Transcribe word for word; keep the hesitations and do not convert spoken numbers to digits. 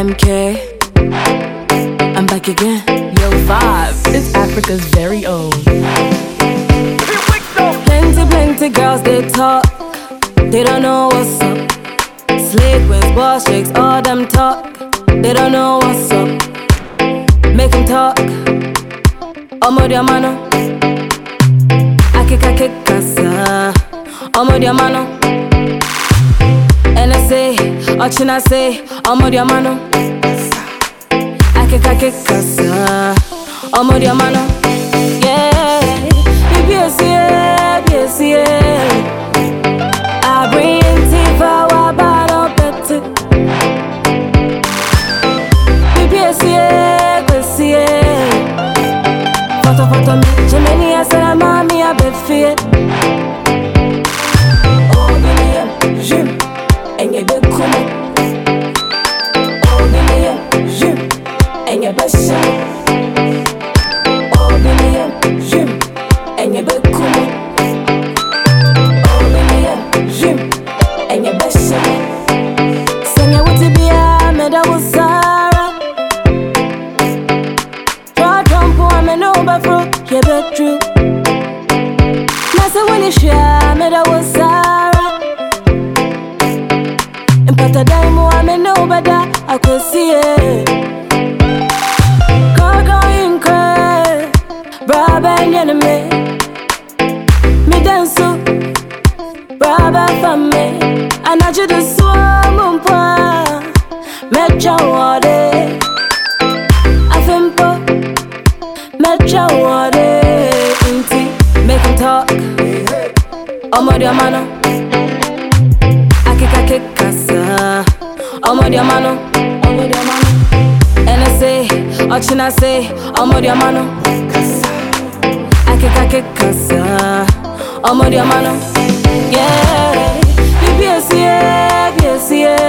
M K, I'm back again. Yo, Five, it's Africa's very own. Plenty, plenty girls, they talk, they don't know what's up. Slave queens, boss chicks, all them talk, they don't know what's up. Make them talk, omo dia mano, akika kikasa, omo dia mano. N S A, Ochina say, omo dia mano, akika kikasa, omo dia mano. Yeah, B S C, B S C, I bring Tifa wa bado pete. B S C, Foto foto me, Jemeni asala mami a befie. Oh Billy, Jim, enye be kumo. Oh Billy, Jim, enye be shamo. Oh Billy, Jim, enye be kumo. Oh Billy, Jim, enye be shamo. Senya wuti biya meda wusara. No bafro, yeah, but true. Nasa when you share, me da was Sarah. And pata daimo, I me no bada, I could see it. Go going cry, braba and enemy. Me dance so, braba for me. And I just swam on pa, me chawade. Mecha wade inti, make him talk. Omo dia mano, akika kikasa. Omo dia mano, omo dia mano. N S A, Ochina say, omo dia mano, akika kikasa. Omo dia mano. Yeah, B S C, B S C.